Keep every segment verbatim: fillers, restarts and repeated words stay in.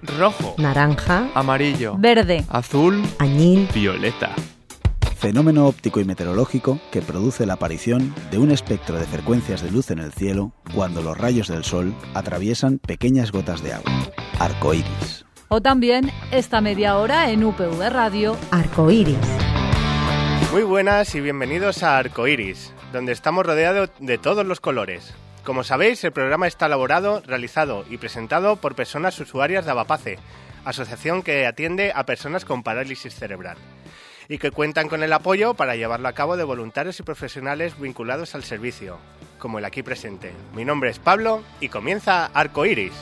rojo, naranja, amarillo, verde, azul, añil, violeta. Fenómeno óptico y meteorológico que produce la aparición de un espectro de frecuencias de luz en el cielo cuando los rayos del sol atraviesan pequeñas gotas de agua. Arcoíris. O también esta media hora en U P V Radio. Arcoíris. Muy buenas y bienvenidos a Arcoíris, donde estamos rodeados de todos los colores. Como sabéis, el programa está elaborado, realizado y presentado por personas usuarias de Avapace, asociación que atiende a personas con parálisis cerebral, y que cuentan con el apoyo para llevarlo a cabo de voluntarios y profesionales vinculados al servicio, como el aquí presente. Mi nombre es Pablo y comienza Arcoíris.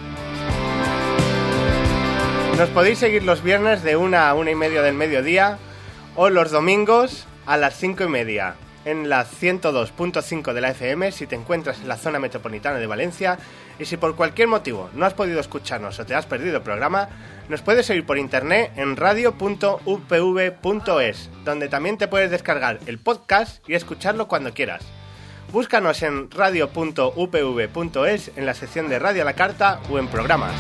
Nos podéis seguir los viernes de una a una y media del mediodía o los domingos a las cinco y media en la ciento dos punto cinco de la F M si te encuentras en la zona metropolitana de Valencia, y si por cualquier motivo no has podido escucharnos o te has perdido el programa, nos puedes seguir por internet en radio punto u p v punto es, donde también te puedes descargar el podcast y escucharlo cuando quieras. Búscanos en radio punto u p v punto es en la sección de Radio a la Carta o en programas.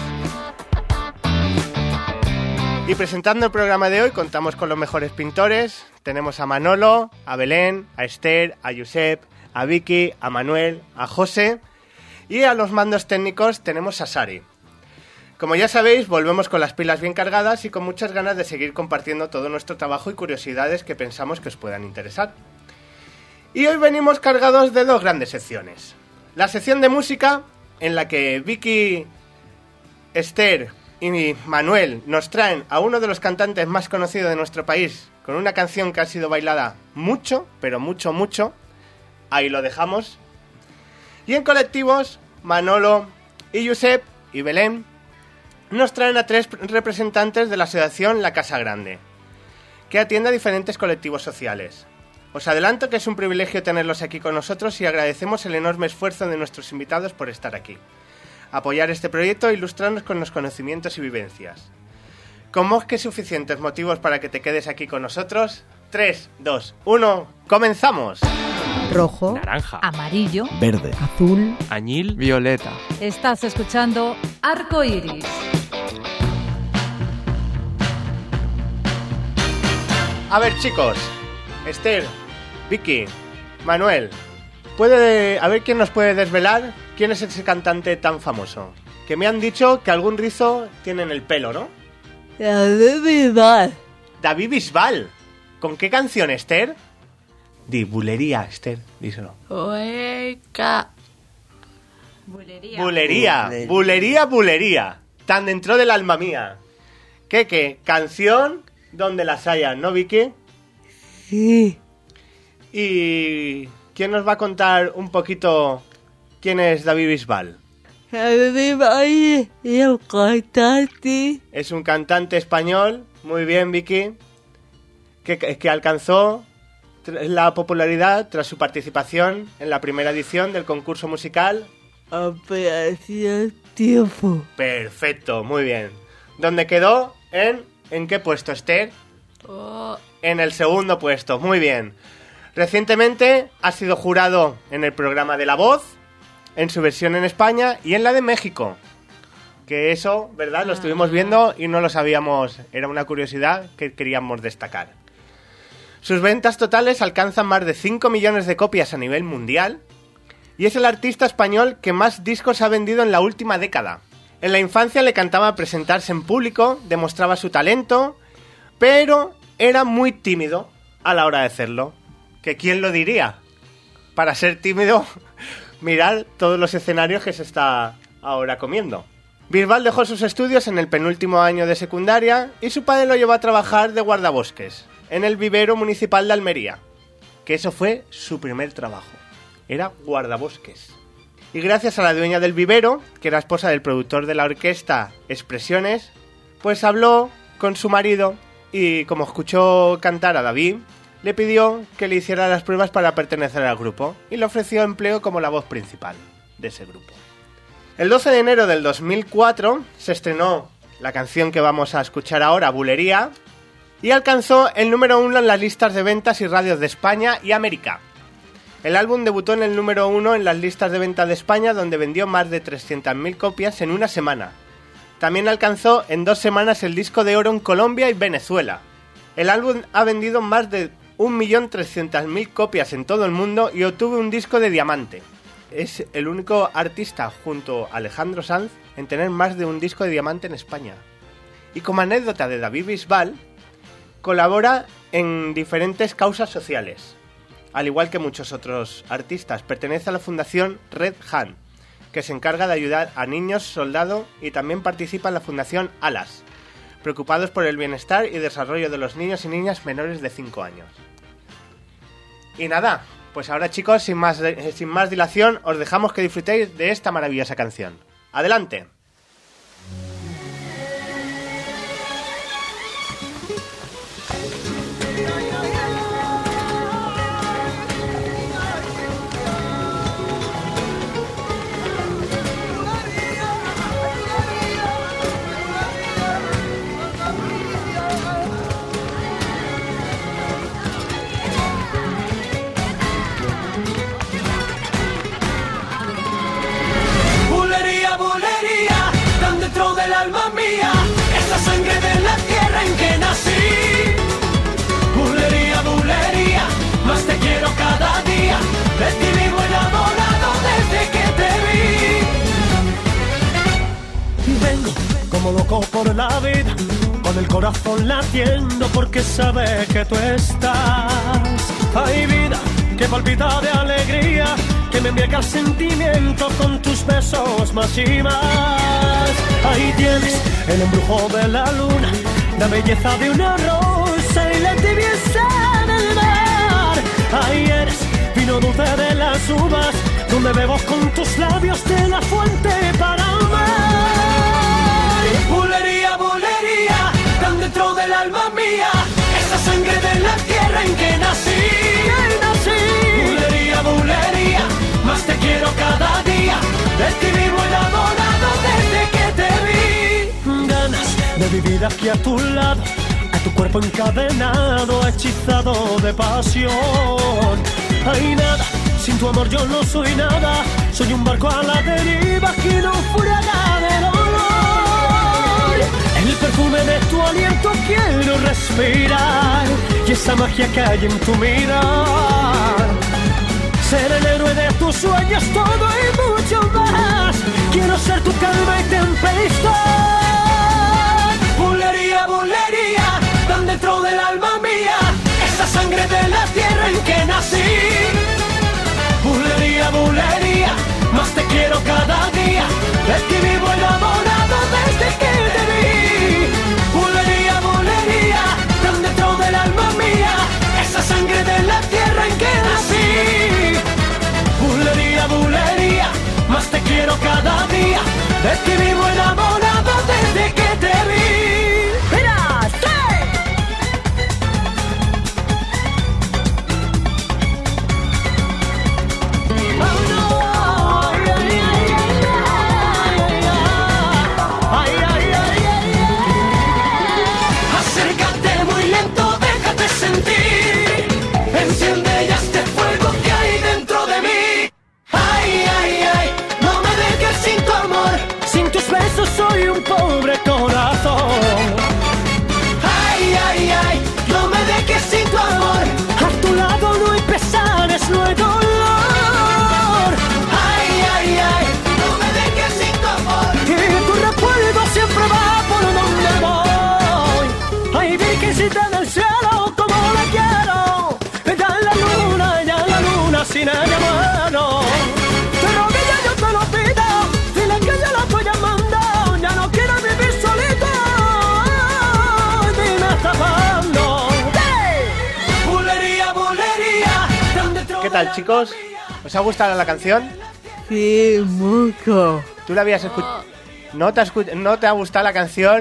Y presentando el programa de hoy contamos con los mejores pintores. Tenemos a Manolo, a Belén, a Esther, a Josep, a Vicky, a Manuel, a José, y a los mandos técnicos tenemos a Sari. Como ya sabéis, volvemos con las pilas bien cargadas y con muchas ganas de seguir compartiendo todo nuestro trabajo y curiosidades que pensamos que os puedan interesar. Y hoy venimos cargados de dos grandes secciones. La sección de música, en la que Vicky, Esther y Manuel nos traen a uno de los cantantes más conocidos de nuestro país, con una canción que ha sido bailada mucho, pero mucho, mucho. Ahí lo dejamos. Y en colectivos, Manolo y Josep y Belén nos traen a tres representantes de la asociación La Casa Grande, que atiende a diferentes colectivos sociales. Os adelanto que es un privilegio tenerlos aquí con nosotros y agradecemos el enorme esfuerzo de nuestros invitados por estar aquí, apoyar este proyecto e ilustrarnos con los conocimientos y vivencias. Con más que suficientes motivos para que te quedes aquí con nosotros, tres, dos, uno, ¡comenzamos! Rojo, naranja, amarillo, Verde. azul, añil, violeta. Estás escuchando Arcoíris. A ver, chicos, Esther, Vicky, Manuel, ¿puede, a ver quién nos puede desvelar quién es ese cantante tan famoso? Que me han dicho que algún rizo tiene en el pelo, ¿no? David Bisbal. David Bisbal. ¿Con qué canción, Esther? Di, bulería, Esther, díselo. Oeca. Bulería. Bulería, bulería, bulería. Tan dentro del alma mía. ¿Qué, qué? Canción donde las haya, ¿no, Vicky? Sí. ¿Y quién nos va a contar un poquito quién es David Bisbal? David Bisbal es un cantante. Es un cantante español, muy bien, Vicky, que, que alcanzó la popularidad tras su participación en la primera edición del concurso musical Operación Tiempo. Perfecto, muy bien. ¿Dónde quedó? ¿En, ¿en qué puesto, Esther? Oh. En el segundo puesto, muy bien. Recientemente ha sido jurado en el programa de La Voz, en su versión en España y en la de México. Que eso, ¿verdad? Lo estuvimos viendo y no lo sabíamos. Era una curiosidad que queríamos destacar. Sus ventas totales alcanzan más de cinco millones de copias a nivel mundial y es el artista español que más discos ha vendido en la última década. En la infancia le cantaba presentarse en público, demostraba su talento, pero era muy tímido a la hora de hacerlo. ¿Que quién lo diría? Para ser tímido, mirar todos los escenarios que se está ahora comiendo. Bisbal dejó sus estudios en el penúltimo año de secundaria y su padre lo llevó a trabajar de guardabosques en el vivero municipal de Almería, que eso fue su primer trabajo. Era guardabosques. Y gracias a la dueña del vivero, que era esposa del productor de la orquesta Expresiones, pues habló con su marido y como escuchó cantar a David, le pidió que le hiciera las pruebas para pertenecer al grupo y le ofreció empleo como la voz principal de ese grupo. El doce de enero del dos mil cuatro se estrenó la canción que vamos a escuchar ahora, Bulería, y alcanzó el número uno en las listas de ventas y radios de España y América. El álbum debutó en el número uno en las listas de ventas de España, donde vendió más de trescientas mil copias en una semana, también alcanzó en dos semanas el disco de oro en Colombia y Venezuela. El álbum ha vendido más de un millón trescientas mil copias en todo el mundo y obtuvo un disco de diamante. Es el único artista junto a Alejandro Sanz en tener más de un disco de diamante en España. Y como anécdota de David Bisbal, colabora en diferentes causas sociales. Al igual que muchos otros artistas, pertenece a la fundación Red Hand, que se encarga de ayudar a niños soldado, y también participa en la fundación Alas, preocupados por el bienestar y desarrollo de los niños y niñas menores de cinco años. Y nada, pues ahora chicos, sin más, sin más dilación, os dejamos que disfrutéis de esta maravillosa canción. ¡Adelante! Del alma mía, esa sangre de la tierra en que nací. Bulería, bulería, más te quiero cada día. De ti vivo enamorado desde que te vi. Vengo como loco por la vida, con el corazón latiendo porque sabe que tú estás. Hay vida que palpita de alegría, que me embriaga el sentimiento con tus besos más y más. Ahí tienes el embrujo de la luna, la belleza de una rosa y la tibieza del mar. Ahí eres vino dulce de las uvas, donde bebo con tus labios de la fuente para amar. Bulería, bulería, tan dentro del alma mía, esa sangre de la tierra en que nací. Bulería, bulería, más te quiero cada día. De ti vivo enamorado desde que te vi. Ganas de vivir aquí a tu lado, a tu cuerpo encadenado, hechizado de pasión. Hay nada, sin tu amor yo no soy nada. Soy un barco a la deriva que no naufraga de dolor. El perfume de tu aliento quiero respirar, y esa magia que hay en tu mirar. Ser el héroe de tus sueños, todo y mucho más. Quiero ser tu calma y tempestad. Bulería, bulería, tan dentro del alma mía, esa sangre de la tierra en que nací. Bulería, bulería, más te quiero cada día. De ti vivo enamorado desde que te vi. Bulería, bulería, tan dentro del alma mía, esa sangre de la tierra en que nací. Bulería, bulería, más te quiero cada día. De ti vivo enamorado desde que te vi. ¡Mira! ¡Sí! ¡Oh, no! ¡Ay, ay, ay, ay, ay, ay, ay, ay! Acércate muy lento, déjate sentir. Enciende ya este fuego que hay dentro de mí. Ay, ay, ay, no me dejes sin tu amor. Sin tus besos soy un pobre corazón. Ay, ay, ay, no me dejes sin tu amor. A tu lado no hay pesares, no hay dolor. Ay, ay, ay, no me dejes sin tu amor. Y tu recuerdo siempre va por donde voy. Ay, virgencita del cielo, como la quiero. Ya en la luna, ya en la luna, sin ella muero. Pero que ya yo te lo pido, dile que ya la estoy llamando. Ya no quiero vivir solito, dime hasta cuándo. ¡Sí! Bulería, bulería, ¿dónde trobo ¿Qué tal chicos? ¿Os ha gustado la canción? Sí, mucho. ¿Tú la habías escuchado? ¿No te, escu- ¿No te ha gustado la canción?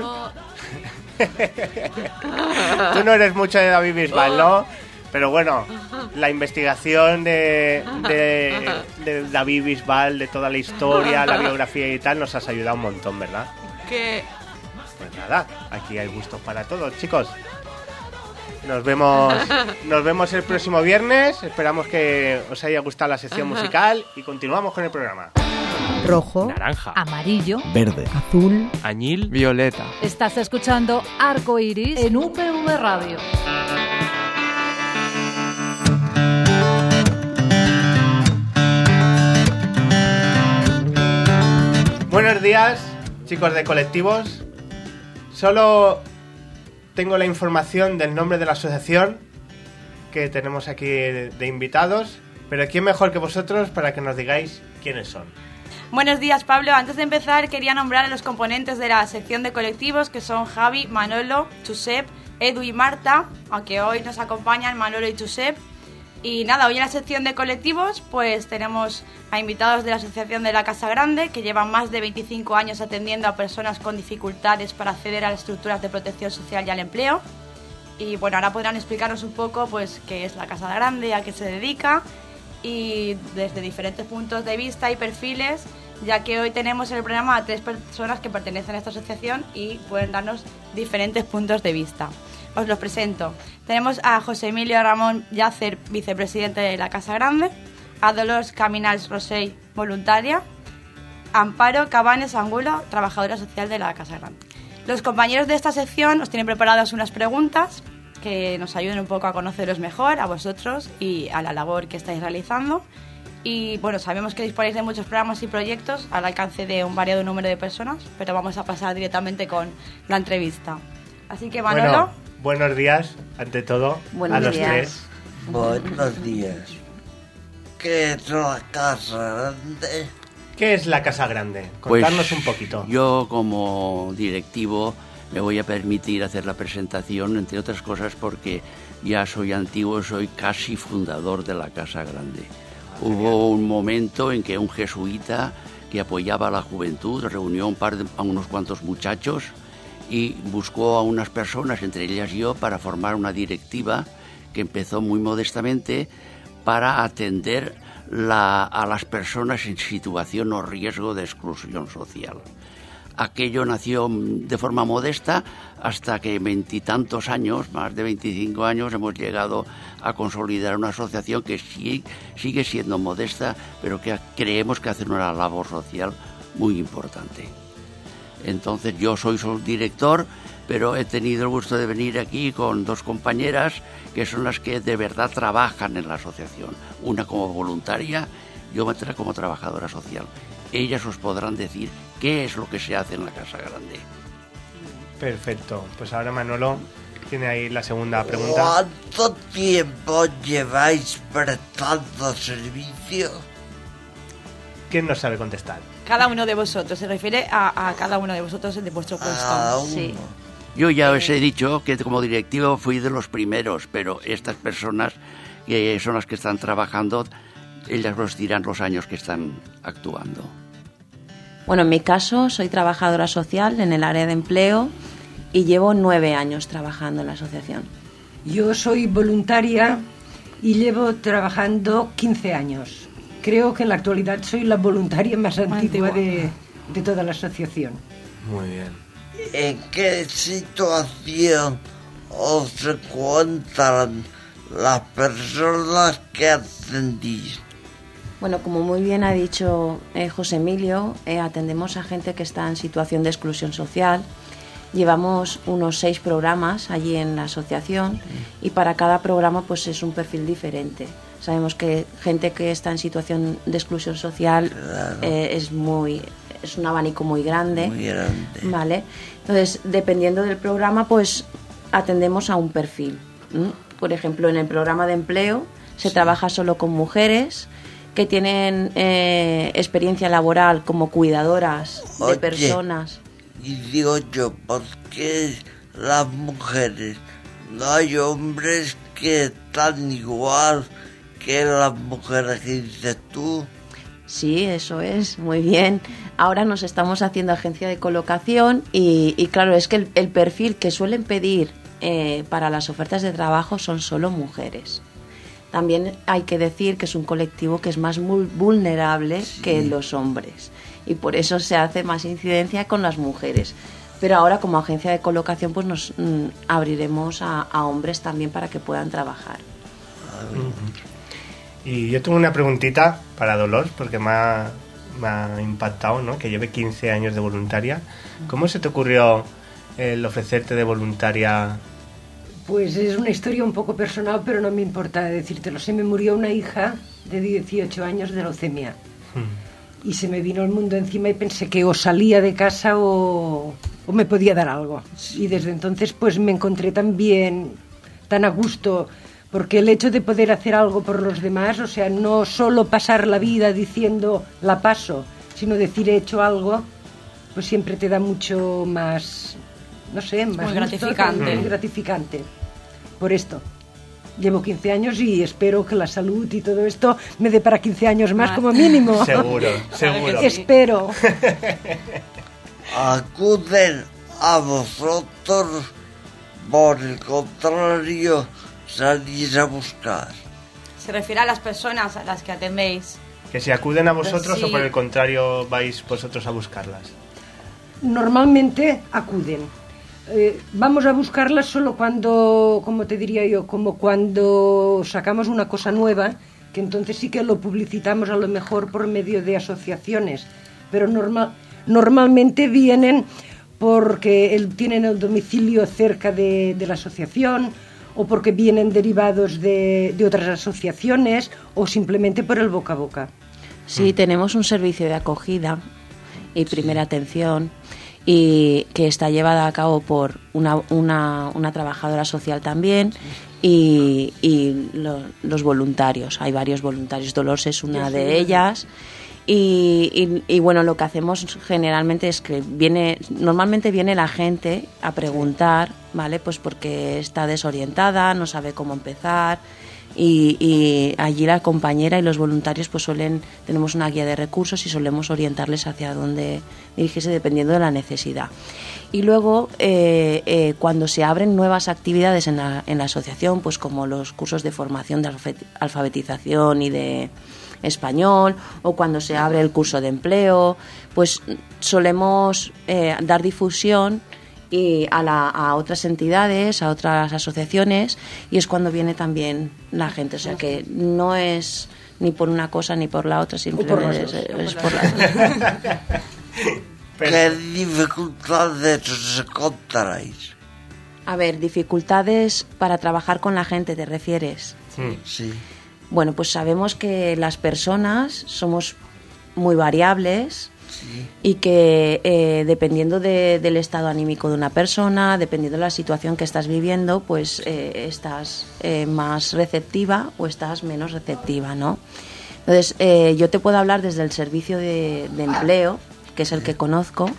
Tú no eres mucho de David Bisbal, ¿no? Pero bueno, la investigación de, de, de David Bisbal, de toda la historia, la biografía y tal, nos has ayudado un montón, ¿verdad? Que Pues nada, aquí hay gustos para todos, chicos. Nos vemos, nos vemos el próximo viernes. Esperamos que os haya gustado la sección musical y continuamos con el programa. rojo, naranja, amarillo, verde, azul, añil, violeta. Estás escuchando Arco Iris en U P V Radio. Buenos días, chicos de colectivos. Solo tengo la información del nombre de la asociación que tenemos aquí de invitados, pero ¿quién mejor que vosotros para que nos digáis quiénes son? Buenos días, Pablo. Antes de empezar, quería nombrar a los componentes de la sección de colectivos, que son Javi, Manolo, Josep, Edu y Marta, aunque hoy nos acompañan Manolo y Josep. Y nada, hoy en la sección de colectivos pues tenemos a invitados de la Asociación de la Casa Grande, que llevan más de veinticinco años atendiendo a personas con dificultades para acceder a las estructuras de protección social y al empleo. Y bueno, ahora podrán explicarnos un poco pues qué es la Casa Grande, a qué se dedica, y desde diferentes puntos de vista y perfiles, ya que hoy tenemos en el programa a tres personas que pertenecen a esta asociación y pueden darnos diferentes puntos de vista. Os los presento. Tenemos a José Emilio Ramón Yacer, vicepresidente de la Casa Grande, a Dolors Caminals Rosell, voluntaria, Amparo Cabanes Angulo, trabajadora social de la Casa Grande. Los compañeros de esta sección os tienen preparadas unas preguntas que nos ayuden un poco a conoceros mejor, a vosotros y a la labor que estáis realizando. Y bueno, sabemos que disponéis de muchos programas y proyectos al alcance de un variado número de personas, pero vamos a pasar directamente con la entrevista. Así que Manolo... Bueno, buenos días, ante todo, buenos a los días. tres. Buenos días. ¿Qué es la Casa Grande? ¿Qué es la Casa Grande? Pues Contarnos un poquito. Yo, como directivo, me voy a permitir hacer la presentación, entre otras cosas porque ya soy antiguo, soy casi fundador de la Casa Grande. Hubo un momento en que un jesuita que apoyaba a la juventud reunió un par de, a unos cuantos muchachos y buscó a unas personas, entre ellas yo, para formar una directiva que empezó muy modestamente para atender la, a las personas en situación o riesgo de exclusión social. Aquello nació de forma modesta hasta que en veintitantos años, más de veinticinco años, hemos llegado a consolidar una asociación que sí, sigue siendo modesta, pero que creemos que hace una labor social muy importante. Entonces yo soy su director, pero he tenido el gusto de venir aquí con dos compañeras que son las que de verdad trabajan en la asociación. Una como voluntaria y otra como trabajadora social. Ellas os podrán decir qué es lo que se hace en la Casa Grande. Perfecto. Pues ahora Manolo tiene ahí la segunda pregunta. ¿Cuánto tiempo lleváis prestando servicio? ¿Quién nos sabe contestar? Cada uno de vosotros, se refiere a, a cada uno de vosotros de vuestro puesto. Ah, sí. Yo ya os he dicho que como directivo fui de los primeros, pero estas personas que son las que están trabajando, ellas os dirán los años que están actuando. Bueno, en mi caso soy trabajadora social en el área de empleo y llevo nueve años trabajando en la asociación. Yo soy voluntaria y llevo trabajando quince años. Creo que en la actualidad soy la voluntaria más antigua de, de toda la asociación. Muy bien. ¿En qué situación os encuentran las personas que atendís? Bueno, como muy bien ha dicho eh, José Emilio, eh, atendemos a gente que está en situación de exclusión social. Llevamos unos seis programas allí en la asociación y para cada programa pues es un perfil diferente. Sabemos que gente que está en situación de exclusión social claro. eh, es muy es un abanico muy grande, muy grande. ¿Vale? Entonces, dependiendo del programa, pues atendemos a un perfil. ¿Mm? Por ejemplo, en el programa de empleo se sí. trabaja solo con mujeres que tienen eh, experiencia laboral como cuidadoras Oye, de personas. Y digo yo, ¿por qué las mujeres? No hay hombres que están igual que las mujeres que dices tú. Sí, eso es, muy bien. Ahora nos estamos haciendo agencia de colocación y, y claro, es que el, el perfil que suelen pedir eh, para las ofertas de trabajo son solo mujeres. También hay que decir que es un colectivo que es más vulnerable sí. que los hombres y por eso se hace más incidencia con las mujeres. Pero ahora como agencia de colocación pues nos mm, abriremos a, a hombres también para que puedan trabajar. Y yo tengo una preguntita para Dolors porque me ha, me ha impactado, ¿no? Que lleve quince años de voluntaria. ¿Cómo se te ocurrió el ofrecerte de voluntaria? Pues es una historia un poco personal, pero no me importa decírtelo. Se me murió una hija de dieciocho años de leucemia. Hmm. Y se me vino el mundo encima y pensé que o salía de casa o, o me podía dar algo. Y desde entonces pues me encontré tan bien, tan a gusto, porque el hecho de poder hacer algo por los demás, o sea, no solo pasar la vida diciendo la paso, sino decir he hecho algo, pues siempre te da mucho más, no sé, más muy gratificante. Muy gratificante. Por esto. Llevo quince años y espero que la salud y todo esto me dé para quince años más, más. Como mínimo. Seguro, seguro. Espero. Acuden a vosotros, por el contrario, salís a buscar. Se refiere a las personas a las que atendéis. ¿Que si acuden a vosotros sí. o por el contrario vais vosotros a buscarlas? Normalmente acuden. Eh, vamos a buscarlas solo cuando, como te diría yo, como cuando sacamos una cosa nueva, que entonces sí que lo publicitamos a lo mejor por medio de asociaciones, pero normal, normalmente vienen porque el, tienen el domicilio cerca de, de la asociación, o porque vienen derivados de, de otras asociaciones, o simplemente por el boca a boca. Sí, tenemos un servicio de acogida y primera atención, y que está llevada a cabo por una, una, una trabajadora social también y, y lo, los voluntarios. Hay varios voluntarios, Dolores es una de ellas. Y, y, y bueno, lo que hacemos generalmente es que viene, normalmente viene la gente a preguntar, ¿vale? Pues porque está desorientada, no sabe cómo empezar. Y, y allí la compañera y los voluntarios pues suelen, tenemos una guía de recursos y solemos orientarles hacia dónde dirigirse dependiendo de la necesidad. Y luego eh, eh, cuando se abren nuevas actividades en la, en la asociación, pues como los cursos de formación de alfabetización y de español, o cuando se abre el curso de empleo, pues solemos eh, dar difusión y a, la, a otras entidades, a otras asociaciones, y es cuando viene también la gente. O sea que no es ni por una cosa ni por la otra, simplemente es, es por la... ¿Qué dificultades os encontraréis? A ver, dificultades para trabajar con la gente, ¿te refieres? Sí. Sí. Bueno, pues sabemos que las personas somos muy variables. Sí. Y que eh, dependiendo de, del estado anímico de una persona, dependiendo de la situación que estás viviendo, pues eh, estás eh, más receptiva o estás menos receptiva, ¿no? Entonces, eh, yo te puedo hablar desde el servicio de, de empleo, que es el que conozco,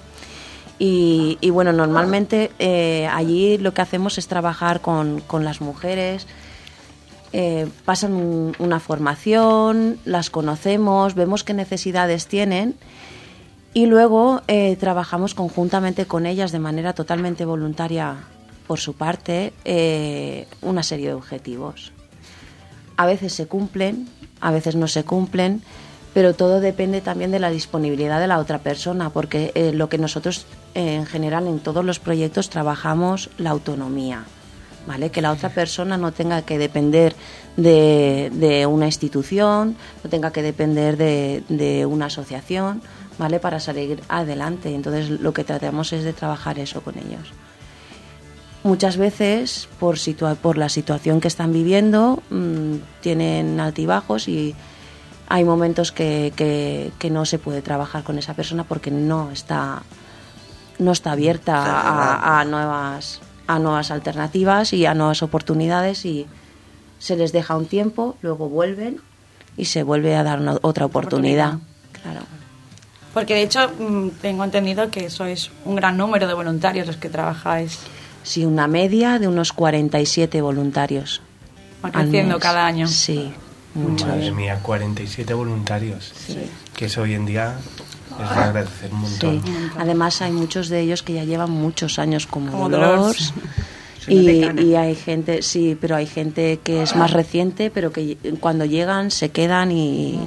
y, y bueno, normalmente eh, allí lo que hacemos es trabajar con, con las mujeres. Eh, pasan un, una formación, las conocemos, vemos qué necesidades tienen. Y luego eh, trabajamos conjuntamente con ellas de manera totalmente voluntaria por su parte eh, una serie de objetivos. A veces se cumplen, a veces no se cumplen, pero todo depende también de la disponibilidad de la otra persona, porque eh, lo que nosotros eh, en general en todos los proyectos trabajamos la autonomía, ¿vale? Que la otra persona no tenga que depender de, de una institución, no tenga que depender de, de una asociación, ¿vale? Para salir adelante. Entonces lo que tratamos es de trabajar eso con ellos. Muchas veces por, situa- por la situación que están viviendo mmm, tienen altibajos y hay momentos que, que, que no se puede trabajar con esa persona porque no está, no está abierta a, a, nuevas, a nuevas alternativas y a nuevas oportunidades, y se les deja un tiempo, luego vuelven y se vuelve a dar una, otra oportunidad. oportunidad. Claro. Porque de hecho tengo entendido que sois un gran número de voluntarios los que trabajáis. Sí, una media de unos cuarenta y siete voluntarios. Va creciendo cada año. Sí, mucho. Madre mía, cuarenta y siete voluntarios. Sí. Que eso hoy en día es de agradecer un montón. Sí. Además hay muchos de ellos que ya llevan muchos años como, como Dolores. Y, y hay gente, sí, pero hay gente que es más reciente, pero que cuando llegan se quedan y...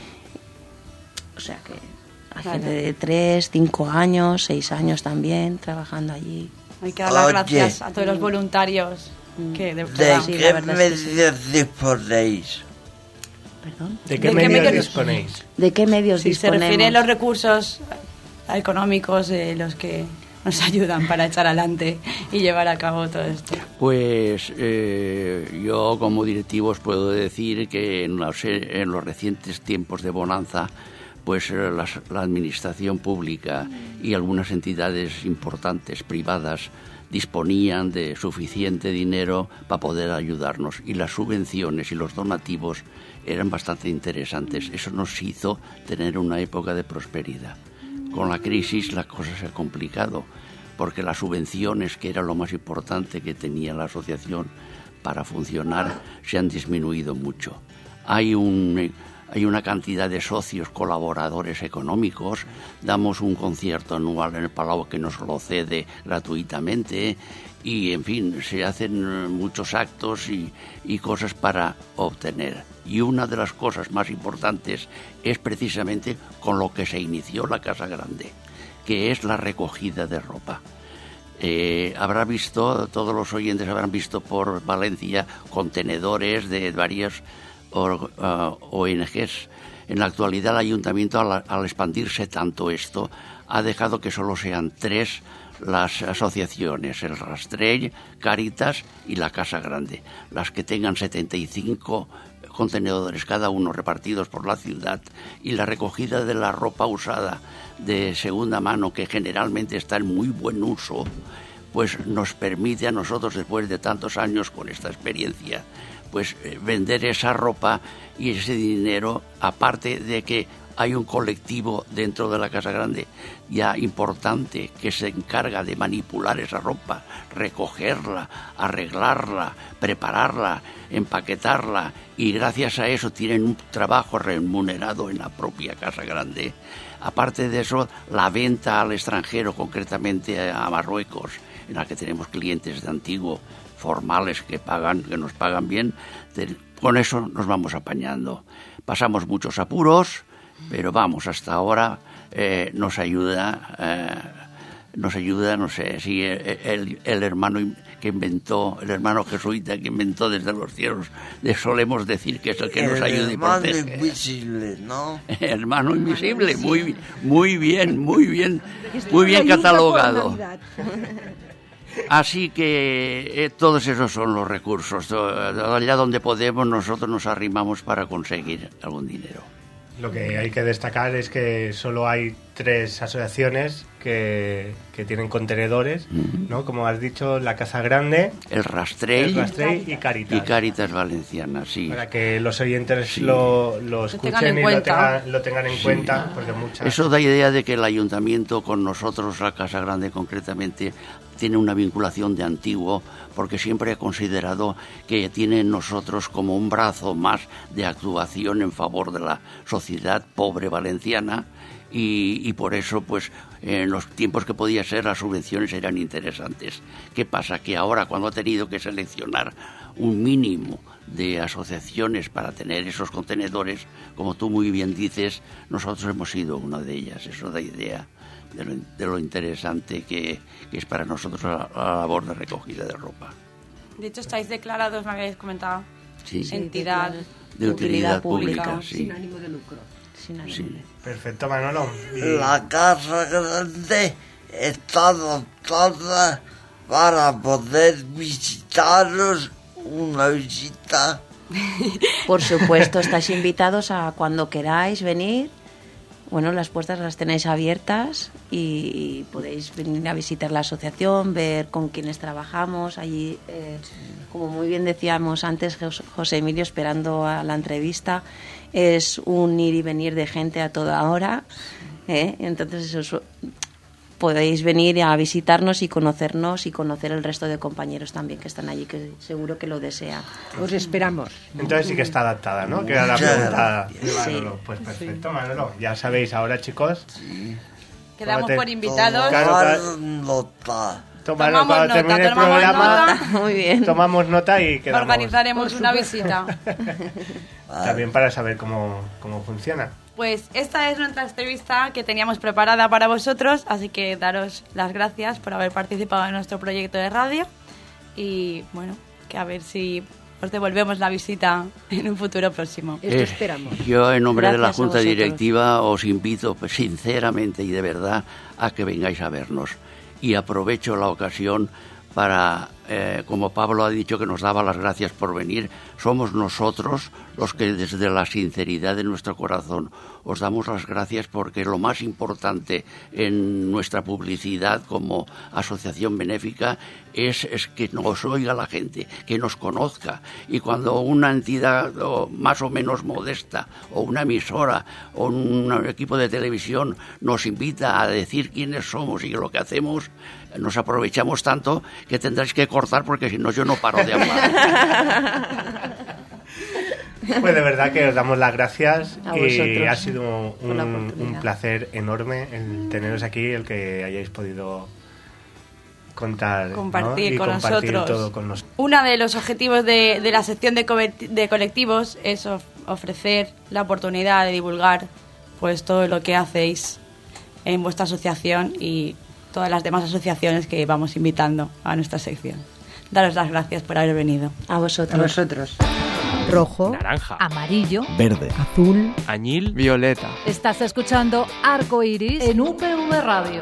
O sea que... Hay gente de tres, cinco años, seis años también trabajando allí. Hay que dar las gracias a todos los voluntarios. Que de ¿De sí, qué medidas disponéis? ¿Perdón? ¿De qué ¿De qué medios medios- disponéis? ¿De qué medios Si se disponemos? refiere a los recursos económicos de los que nos ayudan para echar adelante y llevar a cabo todo esto. Pues eh, yo como directivo os puedo decir que en los, en los recientes tiempos de bonanza, pues eh, las- la administración pública y algunas entidades importantes, privadas, disponían de suficiente dinero para poder ayudarnos, y las subvenciones y los donativos eran bastante interesantes. Eso nos hizo tener una época de prosperidad. Con la crisis la cosa se ha complicado, porque las subvenciones, que era lo más importante que tenía la asociación para funcionar, se han disminuido mucho. Hay un, hay una cantidad de socios colaboradores económicos. Damos un concierto anual en el Palau que nos lo cede gratuitamente, y en fin, se hacen muchos actos y, y cosas para obtener. Y una de las cosas más importantes es precisamente con lo que se inició la Casa Grande, que es la recogida de ropa. Eh, habrá visto, todos los oyentes habrán visto por Valencia contenedores de varias or, uh, O N Ges. En la actualidad el ayuntamiento, al, al expandirse tanto esto, ha dejado que solo sean tres las asociaciones: el Rastrell, Cáritas y la Casa Grande, las que tengan setenta y cinco contenedores cada uno repartidos por la ciudad. Y la recogida de la ropa usada de segunda mano, que generalmente está en muy buen uso, pues nos permite a nosotros, después de tantos años con esta experiencia, pues eh, vender esa ropa y ese dinero, aparte de que hay un colectivo dentro de la Casa Grande ya importante que se encarga de manipular esa ropa, recogerla, arreglarla, prepararla, empaquetarla, y gracias a eso tienen un trabajo remunerado en la propia Casa Grande. Aparte de eso, la venta al extranjero, concretamente a Marruecos, en la que tenemos clientes de antiguo formales que pagan, que nos pagan bien, de, con eso nos vamos apañando. Pasamos muchos apuros, pero vamos, hasta ahora eh, nos ayuda, eh, nos ayuda, no sé, si el, el, el hermano que inventó, el hermano jesuita que inventó desde los cielos, le solemos decir que es el que nos ayuda y protege. El hermano invisible, ¿no? Hermano invisible, muy, muy bien, muy bien, muy bien catalogado. Así que eh, todos esos son los recursos. Allá donde podemos, nosotros nos arrimamos para conseguir algún dinero. Lo que hay que destacar es que solo hay tres asociaciones que, que tienen contenedores, uh-huh. ¿no? Como has dicho, la Casa Grande, el Rastrell, el Rastrell y Cáritas. Y Cáritas Valenciana, sí. Para que los oyentes sí. lo, lo escuchen y lo tengan, lo tengan en sí. cuenta. Porque muchas... Eso da idea de que el ayuntamiento con nosotros, la Casa Grande concretamente, tiene una vinculación de antiguo, porque siempre he considerado que tiene en nosotros como un brazo más de actuación en favor de la sociedad pobre valenciana, y, y por eso, pues, en los tiempos que podía ser, las subvenciones eran interesantes. ¿Qué pasa? Que ahora, cuando ha tenido que seleccionar un mínimo de asociaciones para tener esos contenedores, como tú muy bien dices, nosotros hemos sido una de ellas. Eso da idea de lo, de lo interesante que, que es para nosotros la, la labor de recogida de ropa. De hecho, estáis declarados, me habéis comentado, sí. entidad de, de utilidad, utilidad pública, pública sí. Sin ánimo de lucro. Sin ánimo. Sí. Perfecto, Manolo. Y... La Casa Grande está adaptada para poder visitaros, una visita. Por supuesto, estáis invitados a cuando queráis venir. Bueno, las puertas las tenéis abiertas y podéis venir a visitar la asociación, ver con quienes trabajamos. Allí, eh, como muy bien decíamos antes, José Emilio, esperando a la entrevista, es un ir y venir de gente a toda hora. ¿eh? Entonces, eso, podéis venir a visitarnos y conocernos y conocer el resto de compañeros también que están allí, que seguro que lo desean. Os esperamos. Entonces sí que está adaptada, ¿no? Que era la pregunta de Manolo. Pues perfecto, Manolo. Ya sabéis ahora, chicos. Sí. Quedamos por invitados. Claro, nota. Tomar, tomamos cuando nota, termine el tomamos programa, nota. Muy bien. Tomamos nota y quedamos. Organizaremos una visita. También para saber cómo, cómo funciona. Pues esta es nuestra entrevista que teníamos preparada para vosotros, así que daros las gracias por haber participado en nuestro proyecto de radio y bueno, que a ver si os devolvemos la visita en un futuro próximo. Esto Eh, esperamos. Yo, en nombre de la Gracias a Junta vosotros. Directiva, os invito pues, sinceramente y de verdad a que vengáis a vernos. Y aprovecho la ocasión para, eh, como Pablo ha dicho que nos daba las gracias por venir, somos nosotros los que desde la sinceridad de nuestro corazón os damos las gracias, porque lo más importante en nuestra publicidad como asociación benéfica es, es que nos oiga la gente, que nos conozca. Y cuando una entidad o más o menos modesta, o una emisora, o un equipo de televisión nos invita a decir quiénes somos y lo que hacemos, nos aprovechamos tanto que tendréis que cortar, porque si no yo no paro de hablar. Pues de verdad que os damos las gracias A y vosotros ha sido por la un, oportunidad. un placer enorme el teneros aquí, el que hayáis podido contar, ¿no? Compartir y con compartir nosotros. todo con nosotros. Uno de los objetivos de, de la sección de, cobe- de colectivos es of- ofrecer la oportunidad de divulgar pues todo lo que hacéis en vuestra asociación y todas las demás asociaciones que vamos invitando a nuestra sección. Daros las gracias por haber venido. A vosotros. A vosotros. Rojo, Naranja. amarillo, Verde. azul. Añil. Violeta. Estás escuchando Arco Iris en U P V Radio.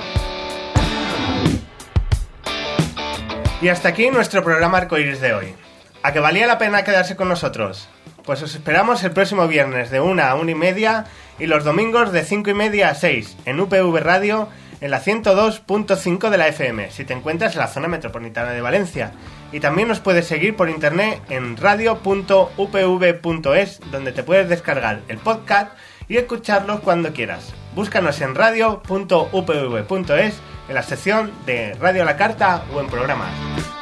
Y hasta aquí nuestro programa Arcoiris de hoy. ¿A que valía la pena quedarse con nosotros? Pues os esperamos el próximo viernes de una a una y media y los domingos de cinco y media a seis en U P V Radio en la ciento dos punto cinco de la F M, si te encuentras en la zona metropolitana de Valencia. Y también nos puedes seguir por internet en radio punto u p v punto es, donde te puedes descargar el podcast y escucharlos cuando quieras. Búscanos en radio punto u p v punto es en la sección de Radio a la Carta o en programas.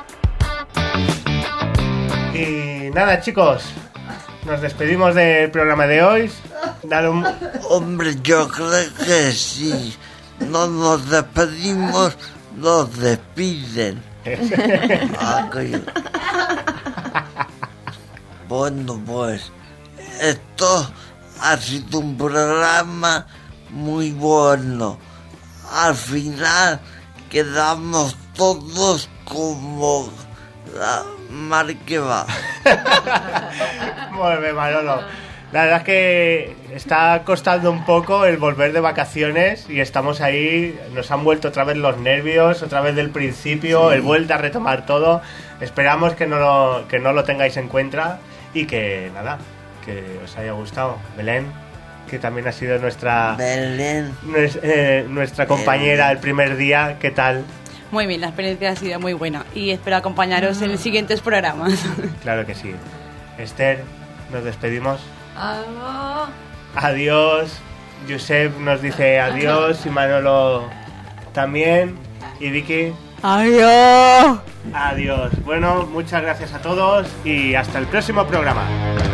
Y nada, chicos, nos despedimos del programa de hoy. Dar un... Hombre, yo creo que sí. No nos despedimos, nos despiden. Ah, coño. Bueno, pues esto ha sido un programa muy bueno. Al final quedamos todos como la mar que va. Muy bien, Manolo. La verdad es que está costando un poco el volver de vacaciones y estamos ahí, nos han vuelto otra vez los nervios, otra vez del principio, Sí. el vuelta a retomar todo. Esperamos que no, lo, que no lo tengáis en cuenta y que nada, que os haya gustado. Belén, que también ha sido nuestra, Belén. nues- eh, nuestra compañera el primer día, ¿qué tal? Muy bien, la experiencia ha sido muy buena y espero acompañaros en los siguientes programas. Claro que sí. Esther, nos despedimos. Algo. Adiós. Josep nos dice adiós y Manolo también. Y Vicky, ¡Adiós! adiós. Bueno, muchas gracias a todos y hasta el próximo programa.